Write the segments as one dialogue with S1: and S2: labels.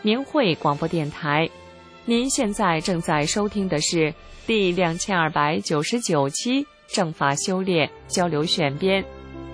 S1: 明慧广播电台。您现在正在收听的是第2299期正法修炼交流选编。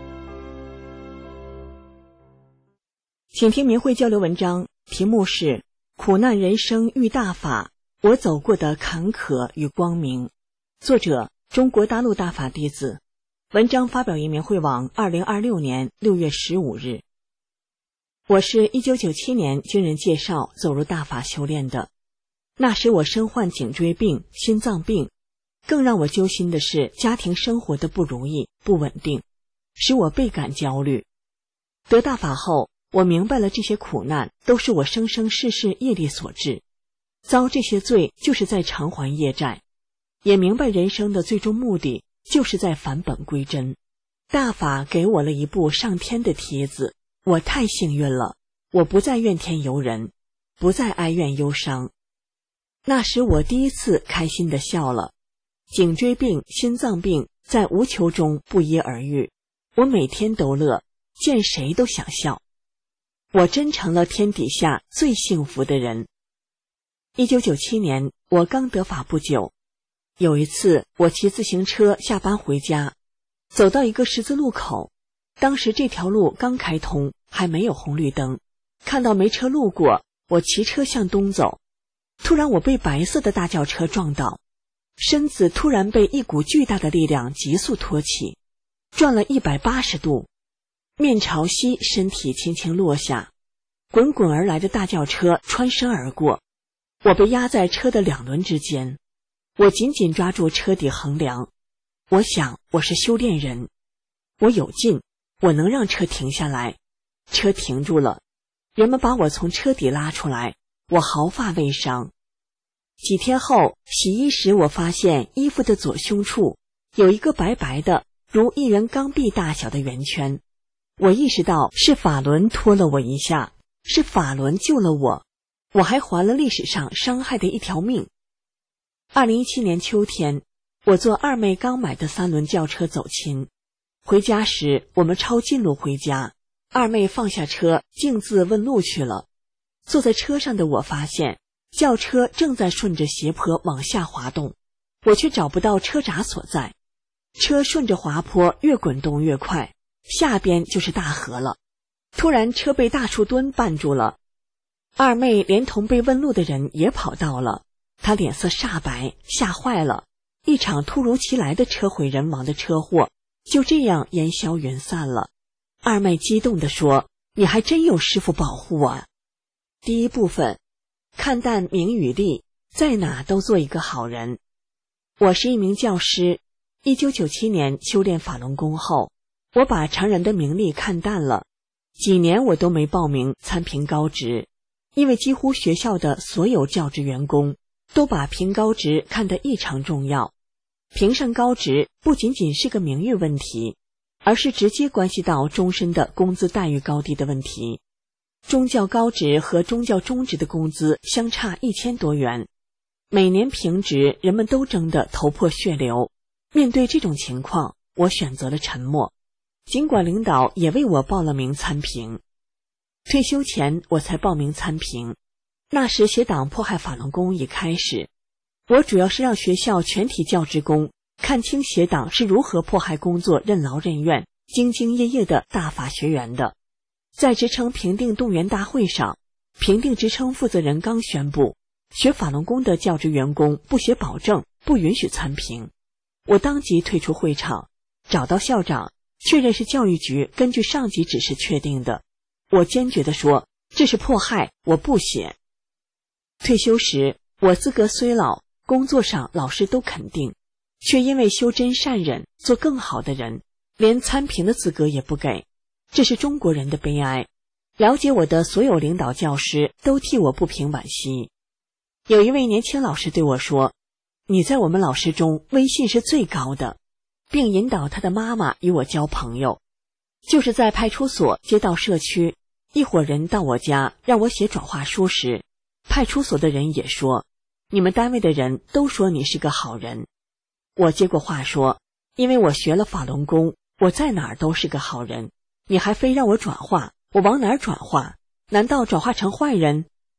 S2: 请听明慧交流文章，题目是苦难人生遇大法，我走过的坎坷与光明，作者中国大陆大法弟子。文章发表于明慧网2026年6月15日。我是1997年经人介绍走入大法修炼的，那时我身患颈椎病、心脏病，更让我揪心的是家庭生活的不如意、不稳定，使我倍感焦虑。得大法后，我明白了这些苦难都是我生生世世业力所致，遭这些罪就是在偿还业债，也明白人生的最终目的就是在返本归真。大法给我了一部上天的帖子，我太幸运了，我不再怨天尤人，不再哀怨忧伤。那时我第一次开心地笑了。颈椎病、心脏病在无求中不一而愈，我每天都乐，见谁都想笑。我真成了天底下最幸福的人。1997年，我刚得法不久。有一次，我骑自行车下班回家，走到一个十字路口，当时这条路刚开通，还没有红绿灯，看到没车路过，我骑车向东走，突然我被白色的大轿车撞倒，身子突然被一股巨大的力量急速托起，转了180度，面朝西，身体轻轻落下，滚滚而来的大轿车穿身而过，我被压在车的两轮之间，我紧紧抓住车底横梁，我想我是修炼人，我有劲，我能让车停下来。车停住了，人们把我从车底拉出来，我毫发未伤。几天后，洗衣时我发现衣服的左胸处有一个白白的如1元钢币大小的圆圈，我意识到是法轮拖了我一下，是法轮救了我，我还还了历史上伤害的一条命。2017年秋天，我坐二妹刚买的3轮轿车走亲，回家时我们抄近路回家，二妹放下车径自问路去了。坐在车上的我发现轿车正在顺着斜坡往下滑动，我却找不到车闸所在，车顺着滑坡越滚动越快，下边就是大河了。突然车被大树墩绊住了，二妹连同被问路的人也跑到了，她脸色煞白，吓坏了。一场突如其来的车毁人亡的车祸就这样烟消云散了。二妹激动地说，你还真有师父保护啊。第一部分，看淡名与利，在哪都做一个好人。我是一名教师，1997年修炼法轮功后，我把常人的名利看淡了，几年我都没报名参评高职，因为几乎学校的所有教职员工都把评高职看得异常重要。评上高职不仅仅是个名誉问题，而是直接关系到终身的工资待遇高低的问题。宗教高职和宗教中职的工资相差1000多元，每年评职人们都争得头破血流。面对这种情况，我选择了沉默，尽管领导也为我报了名参评。退休前我才报名参评，那时邪党迫害法轮功已开始，我主要是让学校全体教职工看清邪党是如何迫害工作任劳任怨、兢兢业业的大法学员的。在职称评定动员大会上，评定职称负责人刚宣布，学法轮功的教职员工不写保证，不允许参评。我当即退出会场，找到校长，确认是教育局根据上级指示确定的。我坚决地说，这是迫害，我不写。退休时，我资格虽老，工作上老师都肯定，却因为修真善忍，做更好的人，连参评的资格也不给。这是中国人的悲哀。了解我的所有领导教师都替我不平惋惜。有一位年轻老师对我说，你在我们老师中威信是最高的，并引导他的妈妈与我交朋友。就是在派出所接到社区，一伙人到我家让我写转化书时，派出所的人也说，你们单位的人都说你是个好人。我接过话说，因为我学了法轮功，我在哪儿都是个好人，你还非让我转化，我往哪儿转化？难道转化成坏人？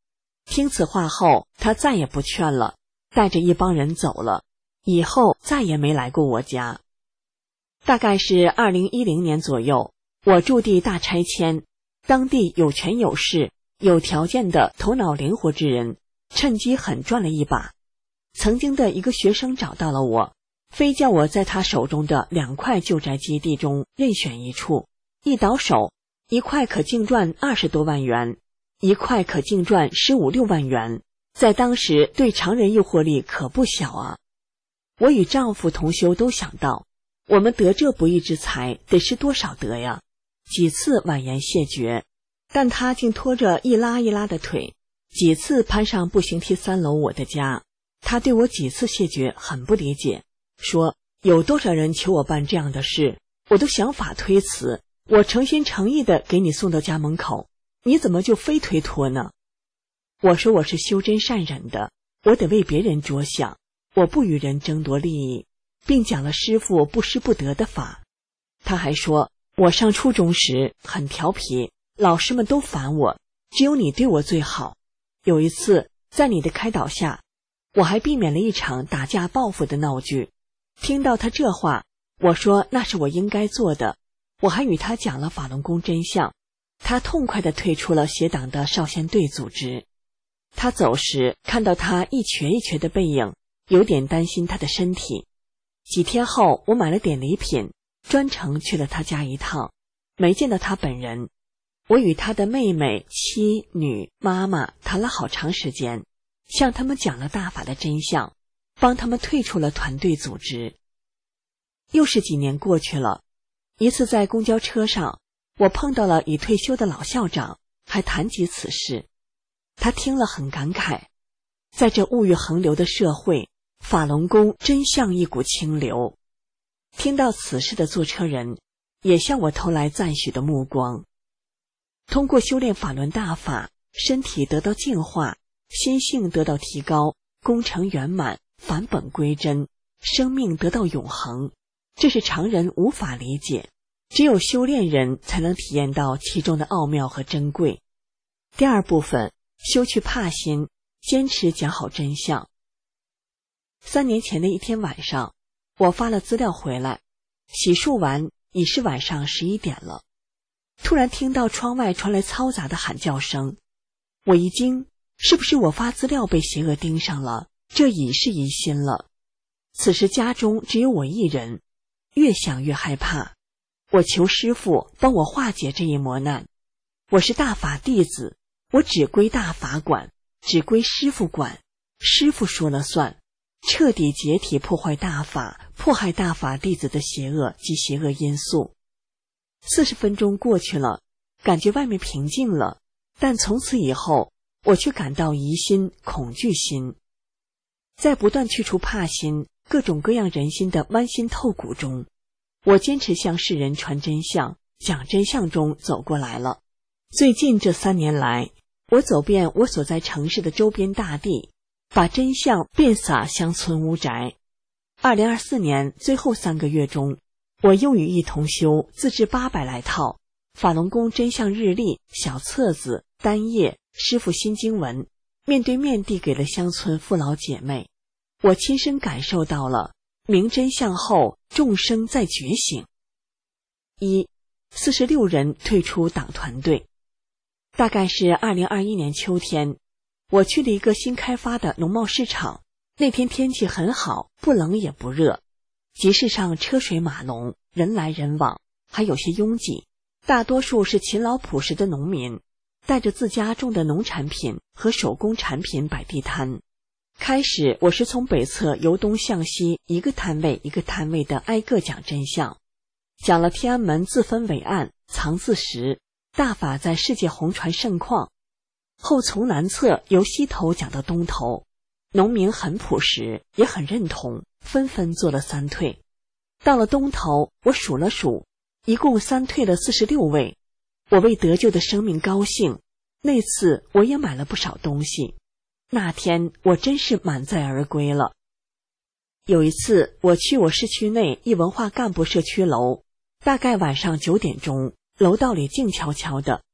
S2: 听此话后，他再也不劝了，带着一帮人走了，以后再也没来过我家。大概是2010年左右，我驻地大拆迁，当地有权有势、有条件的头脑灵活之人趁机狠赚了一把。曾经的一个学生找到了我，非叫我在他手中的2块旧宅基地中任选一处，一倒手，1块可净赚20多万元，1块可净赚15、16万元，在当时对常人诱惑力可不小啊。我与丈夫同修都想到，我们得这不义之财得是多少得呀，几次婉言谢绝，但他竟拖着一拉一拉的腿，几次攀上步行梯3楼我的家。他对我几次谢绝很不理解，说有多少人求我办这样的事，我都想法推辞，我诚心诚意的给你送到家门口，你怎么就非推脱呢？我说我是修真善忍的，我得为别人着想，我不与人争夺利益，并讲了师父不失不得的法。他还说我上初中时很调皮，老师们都烦我，只有你对我最好。有一次在你的开导下，我还避免了一场打架报复的闹剧。听到他这话，我说那是我应该做的，我还与他讲了法轮功真相。他痛快地退出了邪党的少先队组织。他走时看到他一瘸一瘸的背影，有点担心他的身体。几天后，我买了点礼品，专程去了他家一趟，没见到他本人。我与他的妹妹、妻、女、妈妈谈了好长时间，向他们讲了大法的真相，帮他们退出了团队组织。又是几年过去了，一次在公交车上，我碰到了已退休的老校长，还谈及此事。他听了很感慨，在这物欲横流的社会，法轮功真像一股清流。听到此事的坐车人也向我投来赞许的目光。通过修炼法轮大法，身体得到净化，心性得到提高，功成圆满，返本归真，生命得到永恒，这是常人无法理解，只有修炼人才能体验到其中的奥妙和珍贵。第二部分，修去怕心，坚持讲好真相。3年前的一天晚上，我发了资料回来，洗漱完已是晚上11点了。突然听到窗外传来嘈杂的喊叫声，我一惊，是不是我发资料被邪恶盯上了？这已是疑心了。此时家中只有我一人，越想越害怕。我求师父帮我化解这一磨难。我是大法弟子，我只归大法管，只归师父管，师父说了算，彻底解体破坏大法，迫害大法弟子的邪恶及邪恶因素。40分钟过去了，感觉外面平静了，但从此以后，我却感到疑心、恐惧心。在不断去除怕心、各种各样人心的剜心透骨中，我坚持向世人传真相、讲真相中走过来了。最近这3年来，我走遍我所在城市的周边大地，把真相遍洒乡村屋宅。2024年最后3个月中，我又与一同修自制800来套法轮功真相日历、小册子、单页、师父心经文，面对面递给了乡村父老姐妹。我亲身感受到了明真相后众生在觉醒。46人退出党团队。大概是2021年秋天，我去了一个新开发的农贸市场，那天天气很好，不冷也不热，集市上车水马龙，人来人往，还有些拥挤，大多数是勤劳朴实的农民，带着自家种的农产品和手工产品摆地摊。开始我是从北侧由东向西，一个摊位一个摊位的挨个讲真相，讲了天安门自分伟案、藏字石、大法在世界红传盛况。后从南侧由西头讲到东头，农民很朴实，也很认同，纷纷做了3退。到了东头，我数了数，一共3退了46位。我为得救的生命高兴，那次我也买了不少东西。那天我真是满载而归了。有一次我去我市区内一文化干部社区楼，大概晚上9点钟，楼道里静悄悄的，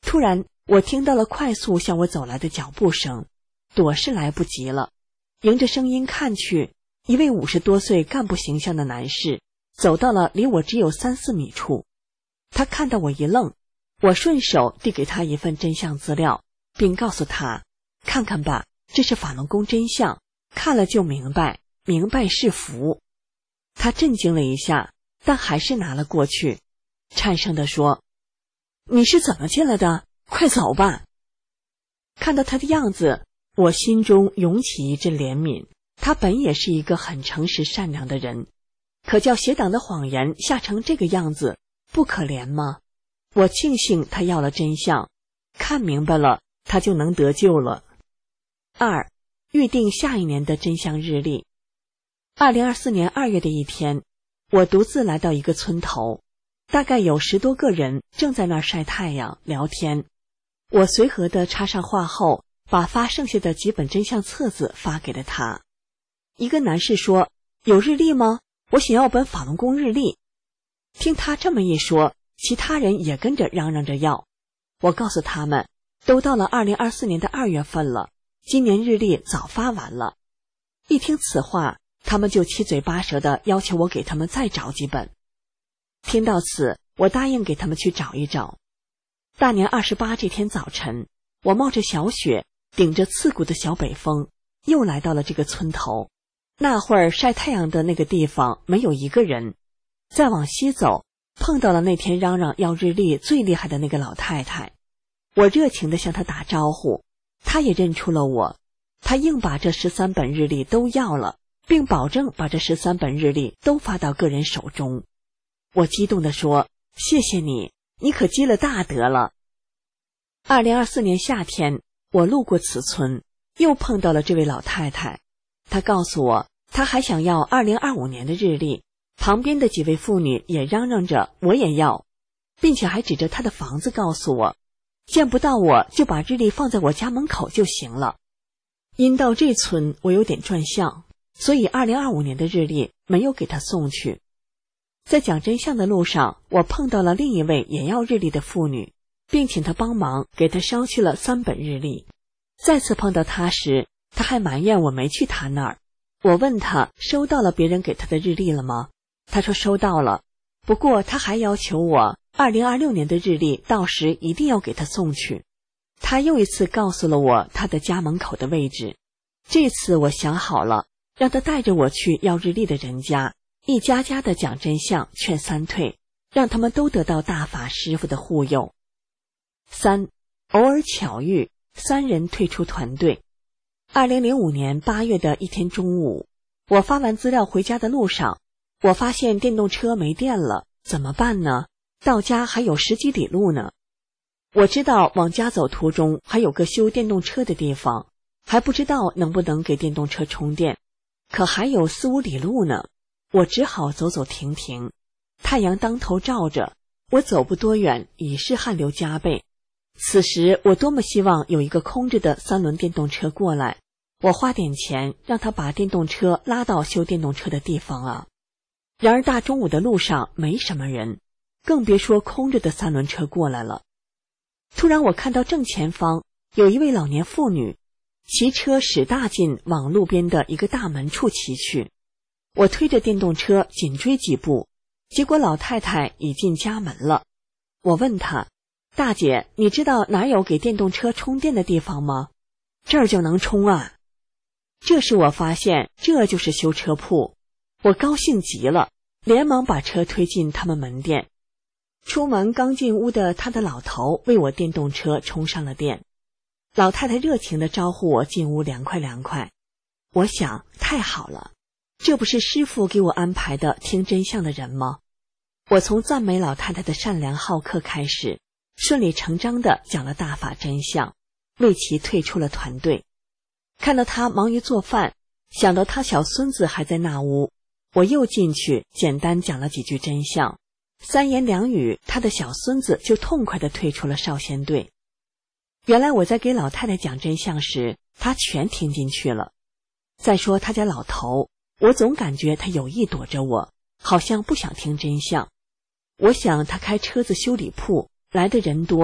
S2: 突然我听到了快速向我走来的脚步声，躲是来不及了。迎着声音看去，一位50多岁干部形象的男士走到了离我只有3-4米处。他看到我一愣，我顺手递给他一份真相资料，并告诉他，看看吧，这是法轮功真相，看了就明白，明白是福。他震惊了一下，但还是拿了过去，颤声地说，你是怎么进来的？快走吧。看到他的样子，我心中涌起一阵怜悯，他本也是一个很诚实善良的人，可叫邪党的谎言吓成这个样子，不可怜吗？我庆幸他要了真相，看明白了，他就能得救了。2. 预定下一年的真相日历。2024年2月的一天，我独自来到一个村头，大概有10多个人正在那儿晒太阳聊天。我随和地插上话后，把发剩下的几本真相册子发给了他。一个男士说，有日历吗？我想要本法轮功日历。听他这么一说，其他人也跟着嚷嚷着要。我告诉他们，都到了2024年的2月份了，今年日历早发完了。一听此话，他们就七嘴八舌地要求我给他们再找几本。听到此，我答应给他们去找一找。大年28这天早晨，我冒着小雪，顶着刺骨的小北风，又来到了这个村头。那会儿晒太阳的那个地方没有一个人。再往西走，碰到了那天嚷嚷要日历最厉害的那个老太太。我热情地向她打招呼，她也认出了我。她硬把这13本日历都要了，并保证把这13本日历都发到个人手中。我激动地说，谢谢你，你可积了大德了。2024年夏天，我路过此村，又碰到了这位老太太。她告诉我，她还想要2025年的日历，旁边的几位妇女也嚷嚷着我也要，并且还指着她的房子告诉我，见不到我就把日历放在我家门口就行了。因到这村我有点转向，所以2025年的日历没有给她送去。在讲真相的路上，我碰到了另一位也要日历的妇女，并请她帮忙给她捎去了3本日历。再次碰到她时，她还埋怨我没去她那儿。我问她收到了别人给她的日历了吗？她说收到了，不过她还要求我2026年的日历到时一定要给她送去。她又一次告诉了我她的家门口的位置。这次我想好了，让她带着我去要日历的人家，一家家的讲真相，劝三退，让他们都得到大法师父的护佑。3. 偶尔巧遇，3人退出团队。2005年8月的一天中午，我发完资料回家的路上，我发现电动车没电了，怎么办呢？到家还有10几里路呢。我知道往家走途中还有个修电动车的地方，还不知道能不能给电动车充电，可还有4、5里路呢。我只好走走停停，太阳当头照着，我走不多远已是汗流浃背。此时我多么希望有一个空着的3轮电动车过来，我花点钱让他把电动车拉到修电动车的地方啊。然而大中午的路上没什么人，更别说空着的3轮车过来了。突然我看到正前方有一位老年妇女骑车驶大劲往路边的一个大门处骑去。我推着电动车紧追几步，结果老太太已进家门了。我问她，大姐，你知道哪有给电动车充电的地方吗？这儿就能充啊。这时我发现这就是修车铺，我高兴极了，连忙把车推进他们门店。出门刚进屋的他的老头为我电动车充上了电。老太太热情地招呼我进屋凉快凉快。我想，太好了，这不是师父给我安排的听真相的人吗？我从赞美老太太的善良好客开始，顺理成章地讲了大法真相，为其退出了团队。看到他忙于做饭，想到他小孙子还在那屋，我又进去简单讲了几句真相，3言2语，他的小孙子就痛快地退出了少先队。原来我在给老太太讲真相时，他全听进去了。再说他家老头，我总感觉他有意躲着我，好像不想听真相。我想他开车子修理铺，来的人多，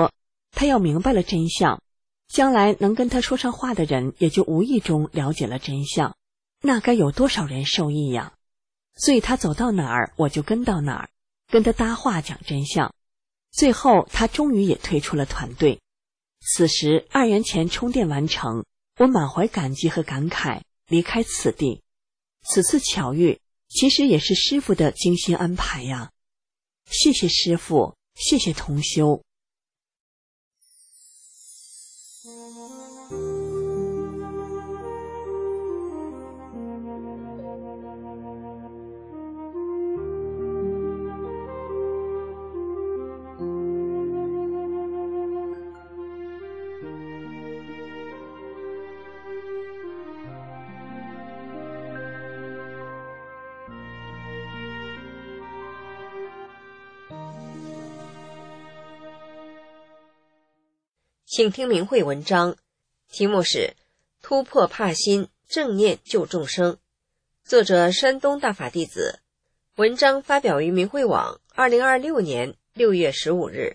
S2: 他要明白了真相，将来能跟他说上话的人也就无意中了解了真相，那该有多少人受益呀？所以他走到哪儿我就跟到哪儿，跟他搭话讲真相。最后他终于也退出了团队。此时2元钱充电完成，我满怀感激和感慨离开此地。此次巧遇其实也是师父的精心安排呀。谢谢师父，谢谢同修。
S3: 请听明慧文章，题目是突破怕心，正念救众生，作者山东大法弟子，文章发表于明慧网2026年6月15日。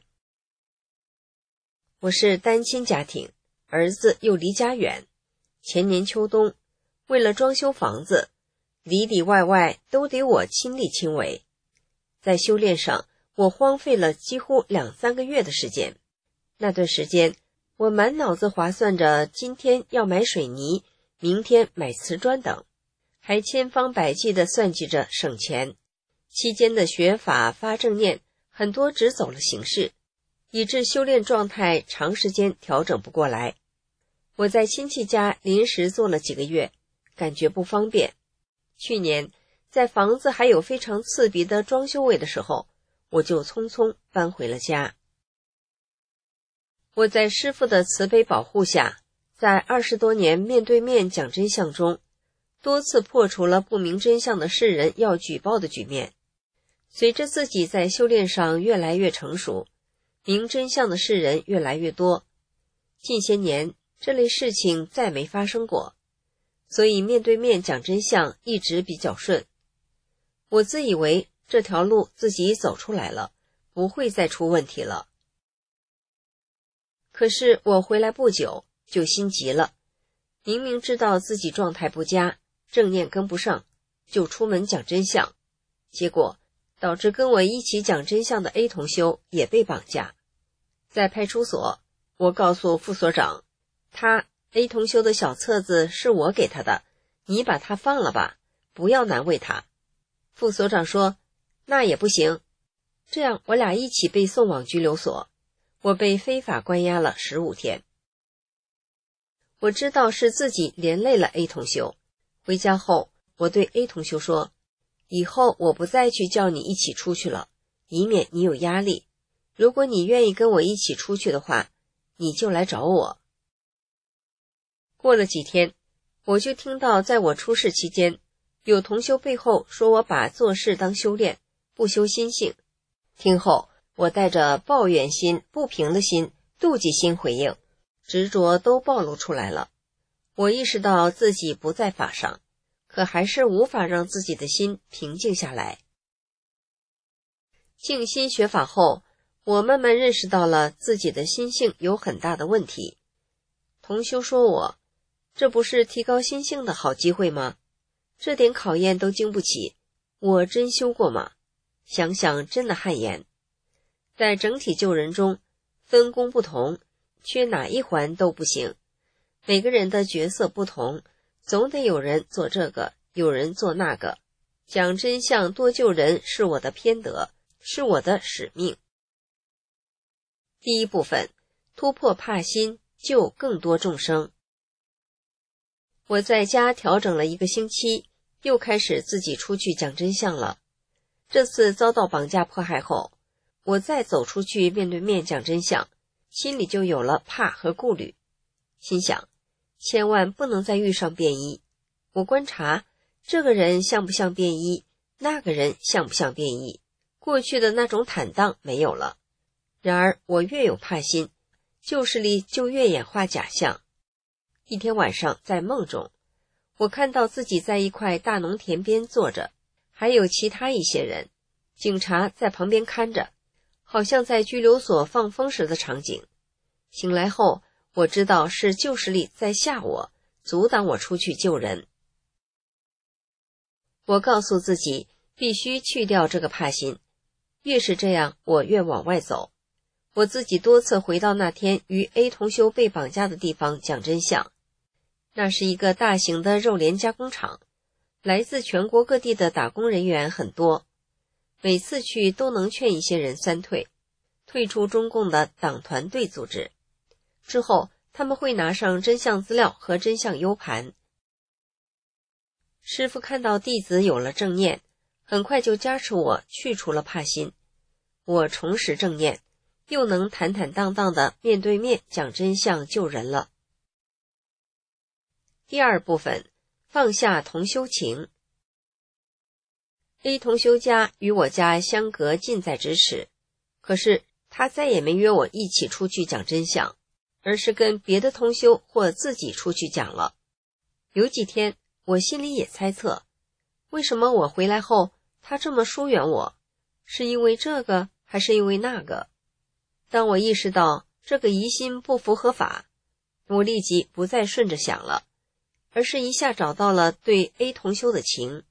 S3: 我是单亲家庭，儿子又离家远，前年秋冬为了装修房子，里里外外都得我亲力亲为。在修炼上我荒废了几乎2-3个月的时间，那段时间我满脑子划算着今天要买水泥，明天买瓷砖等，还千方百计地算计着省钱。期间的学法发正念很多只走了形式，以致修炼状态长时间调整不过来。我在亲戚家临时做了几个月，感觉不方便。去年在房子还有非常刺鼻的装修味的时候，我就匆匆搬回了家。我在师父的慈悲保护下，在20多年面对面讲真相中，多次破除了不明真相的世人要举报的局面。随着自己在修炼上越来越成熟，明真相的世人越来越多，近些年这类事情再没发生过，所以面对面讲真相一直比较顺。我自以为这条路自己走出来了，不会再出问题了。可是我回来不久就心急了，明明知道自己状态不佳，正念跟不上，就出门讲真相，结果导致跟我一起讲真相的 A 同修也被绑架。在派出所，我告诉副所长，他 A 同修的小册子是我给他的，你把他放了吧，不要难为他。副所长说那也不行，这样我俩一起被送往拘留所。我被非法关押了15天。我知道是自己连累了 A 同修，回家后我对 A 同修说，以后我不再去叫你一起出去了，以免你有压力。如果你愿意跟我一起出去的话，你就来找我。过了几天，我就听到在我出事期间，有同修背后说我把做事当修炼，不修心性。听后我带着抱怨心、不平的心、妒忌心回应，执着都暴露出来了。我意识到自己不在法上，可还是无法让自己的心平静下来。静心学法后，我慢慢认识到了自己的心性有很大的问题。同修说我，这不是提高心性的好机会吗？这点考验都经不起，我真修过吗？想想真的汗颜。在整体救人中，分工不同，缺哪一环都不行。每个人的角色不同，总得有人做这个，有人做那个。讲真相多救人是我的偏德，是我的使命。第一部分，突破怕心，救更多众生。我在家调整了1个星期，又开始自己出去讲真相了。这次遭到绑架迫害后，我再走出去面对面讲真相，心里就有了怕和顾虑。心想，千万不能再遇上便衣。我观察，这个人像不像便衣，那个人像不像便衣，过去的那种坦荡没有了。然而我越有怕心，旧势力就越演化假象。一天晚上在梦中，我看到自己在一块大农田边坐着，还有其他一些人，警察在旁边看着，好像在拘留所放风时的场景。 醒来后，我知道是旧势力在吓我，阻挡我出去救人。我告诉自己必须去掉这个怕心，越是这样，我越往外走。我自己多次回到那天与 A 同修被绑架的地方讲真相。那是一个大型的肉联加工厂，来自全国各地的打工人员很多，每次去都能劝一些人三退，退出中共的党团队组织。之后他们会拿上真相资料和真相 U 盘。师父看到弟子有了正念，很快就加持我去除了怕心，我重拾正念，又能坦坦荡荡的面对面讲真相救人了。第二部分，放下同修情。A 同修家与我家相隔近在咫尺，可是他再也没约我一起出去讲真相，而是跟别的同修或自己出去讲了。有几天我心里也猜测，为什么我回来后他这么疏远我，是因为这个还是因为那个？当我意识到这个疑心不符合法，我立即不再顺着想了，而是一下找到了对 A 同修的情。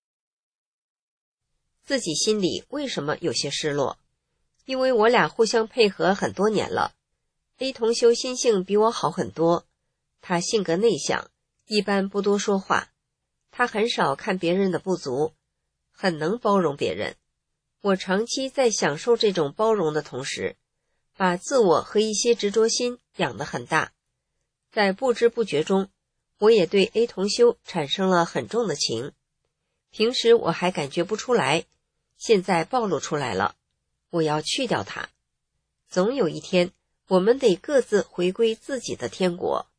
S3: 自己心里为什么有些失落？因为我俩互相配合很多年了， A 同修心性比我好很多，他性格内向，一般不多说话，他很少看别人的不足，很能包容别人。我长期在享受这种包容的同时，把自我和一些执着心养得很大，在不知不觉中，我也对 A 同修产生了很重的情。平时我还感觉不出来，现在暴露出来了，我要去掉它。总有一天，我们得各自回归自己的天国。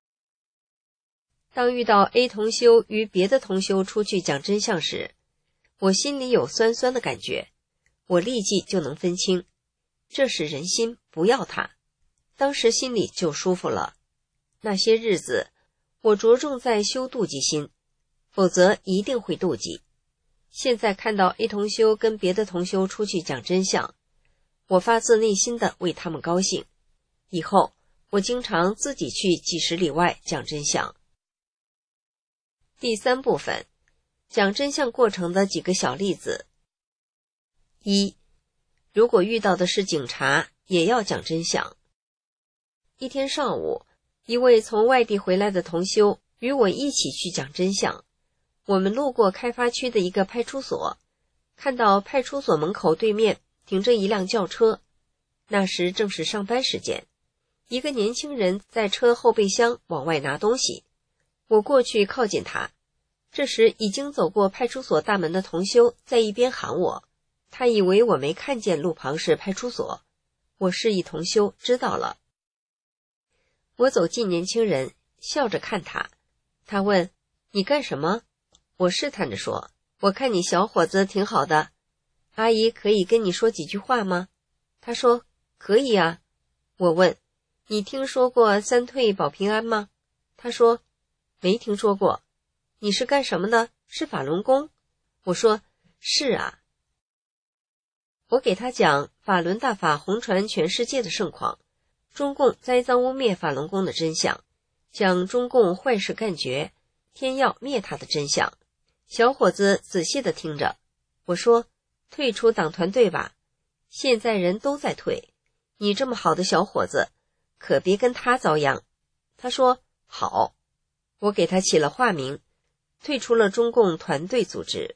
S3: 当遇到 A 同修与别的同修出去讲真相时，我心里有酸酸的感觉，我立即就能分清，这是人心，不要它。当时心里就舒服了。那些日子，我着重在修妒忌心，否则一定会妒忌。现在看到 A 同修跟别的同修出去讲真相，我发自内心的为他们高兴。以后我经常自己去几十里外讲真相。第三部分，讲真相过程的几个小例子。一，如果遇到的是警察，也要讲真相。一天上午，一位从外地回来的同修与我一起去讲真相。我们路过开发区的一个派出所，看到派出所门口对面停着一辆轿车，那时正是上班时间，一个年轻人在车后备箱往外拿东西。我过去靠近他，这时已经走过派出所大门的同修在一边喊我，他以为我没看见路旁是派出所，我示意同修知道了。我走近年轻人，笑着看他，他问，你干什么？我试探着说，我看你小伙子挺好的，阿姨可以跟你说几句话吗？他说，可以啊。我问，你听说过三退保平安吗？他说，没听说过。你是干什么的？是法轮功？我说，是啊。我给他讲法轮大法红传全世界的盛况，中共栽赃污蔑法轮功的真相，讲中共坏事干绝，天要灭他的真相。小伙子仔细地听着，我说，退出党团队吧，现在人都在退，你这么好的小伙子，可别跟他遭殃。他说，好。我给他起了化名，退出了中共团队组织。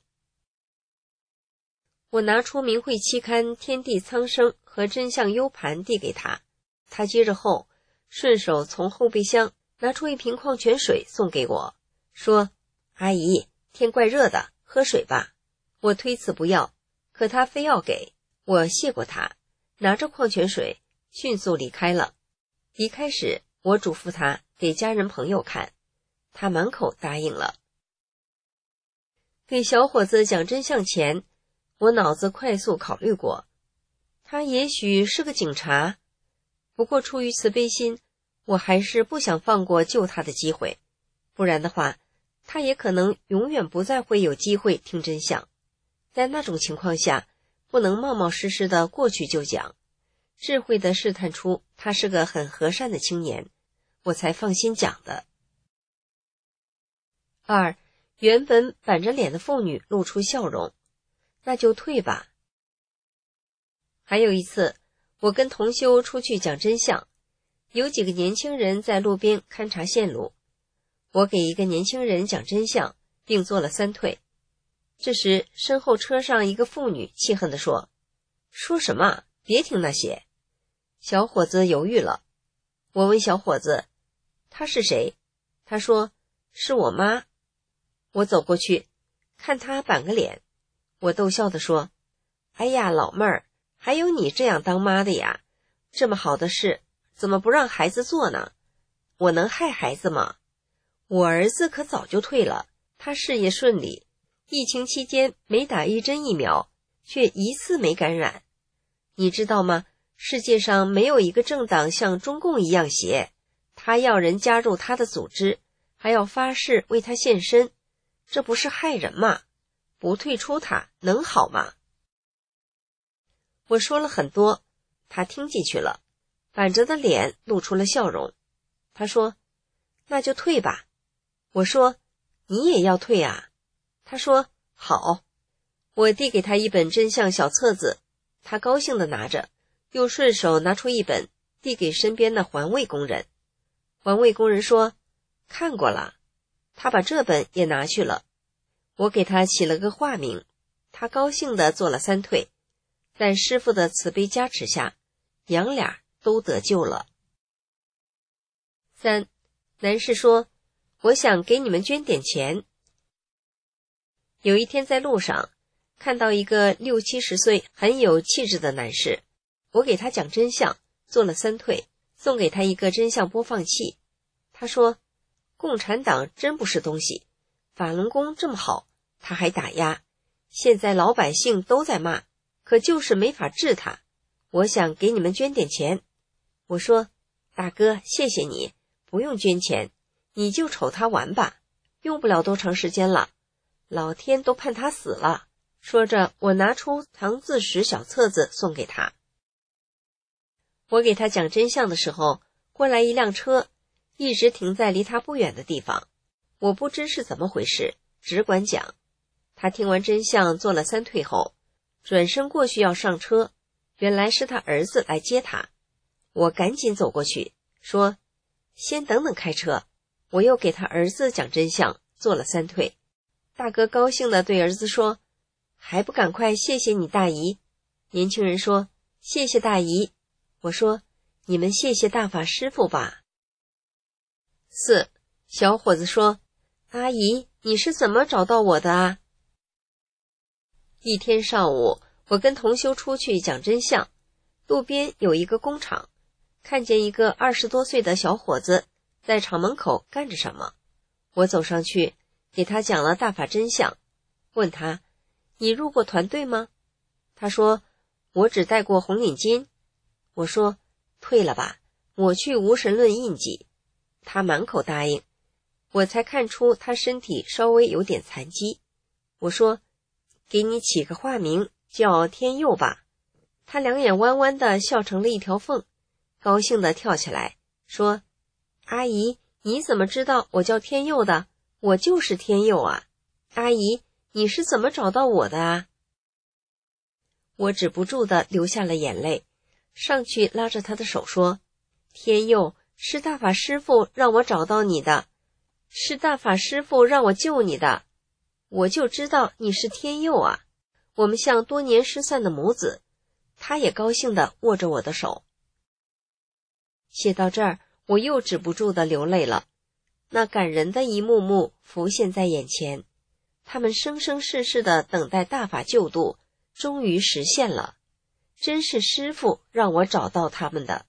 S3: 我拿出明慧期刊《天地苍生》和真相 U 盘递给他，他接着后，顺手从后备箱拿出一瓶矿泉水送给我，说，阿姨，天怪热的，喝水吧。我推辞不要，可他非要给，我谢过他，拿着矿泉水迅速离开了。离开时，我嘱咐他给家人朋友看，他满口答应了。给小伙子讲真相前，我脑子快速考虑过，他也许是个警察，不过出于慈悲心，我还是不想放过救他的机会，不然的话，他也可能永远不再会有机会听真相。在那种情况下，不能冒冒失失的过去就讲，智慧地试探出他是个很和善的青年，我才放心讲的。2. 原本板着脸的妇女露出笑容，那就退吧。还有一次，我跟同修出去讲真相，有几个年轻人在路边勘察线路，我给一个年轻人讲真相，并做了3退。这时身后车上一个妇女气恨地说：说什么？别听那些。小伙子犹豫了，我问小伙子，他是谁？他说，是我妈。我走过去，看他板个脸，我逗笑地说，哎呀，老妹儿，还有你这样当妈的呀？这么好的事，怎么不让孩子做呢？我能害孩子吗？我儿子可早就退了，他事业顺利，疫情期间没打1针疫苗，却一次没感染。你知道吗？世界上没有一个政党像中共一样邪，他要人加入他的组织，还要发誓为他献身，这不是害人吗？不退出他能好吗？我说了很多，他听进去了，板着的脸露出了笑容。他说，那就退吧。我说，你也要退啊？他说，好。我递给他一本真相小册子，他高兴地拿着，又顺手拿出一本递给身边的环卫工人。环卫工人说，看过了。他把这本也拿去了。我给他起了个化名，他高兴地做了3退。在师父的慈悲加持下，娘俩都得救了。3. 男士说，我想给你们捐点钱。有一天在路上，看到一个60、70岁很有气质的男士，我给他讲真相，做了3退，送给他一个真相播放器。他说，共产党真不是东西，法轮功这么好，他还打压，现在老百姓都在骂，可就是没法治他，我想给你们捐点钱。我说，大哥，谢谢你，不用捐钱，你就瞅他玩吧，用不了多长时间了，老天都判他死了。说着，我拿出唐字石小册子送给他。我给他讲真相的时候，过来一辆车，一直停在离他不远的地方，我不知是怎么回事，只管讲。他听完真相做了3退后，转身过去要上车，原来是他儿子来接他。我赶紧走过去，说，先等等开车。我又给他儿子讲真相，做了3退。大哥高兴地对儿子说，还不赶快谢谢你大姨。年轻人说，谢谢大姨。我说，你们谢谢大法师父吧。4. 小伙子说，阿姨，你是怎么找到我的啊？一天上午，我跟同修出去讲真相，路边有一个工厂，看见一个20多岁的小伙子在厂门口干着什么。我走上去给他讲了大法真相，问他，你入过团队吗？他说，我只戴过红领巾。我说，退了吧，我去无神论印记。他满口答应，我才看出他身体稍微有点残疾。我说，给你起个化名叫天佑吧。他两眼弯弯的笑成了一条缝，高兴地跳起来说，阿姨，你怎么知道我叫天佑的？我就是天佑啊。阿姨，你是怎么找到我的啊？我止不住地流下了眼泪，上去拉着他的手说，天佑，是大法师父让我找到你的，是大法师父让我救你的，我就知道你是天佑啊。我们像多年失散的母子。他也高兴地握着我的手。写到这儿，我又止不住地流泪了。那感人的一幕幕浮现在眼前，他们生生世世地等待大法救度，终于实现了。真是师父让我找到他们的。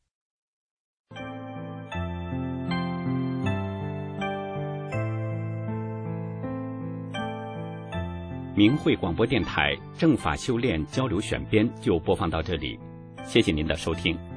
S4: 明慧广播电台正法修炼交流选编就播放到这里，谢谢您的收听。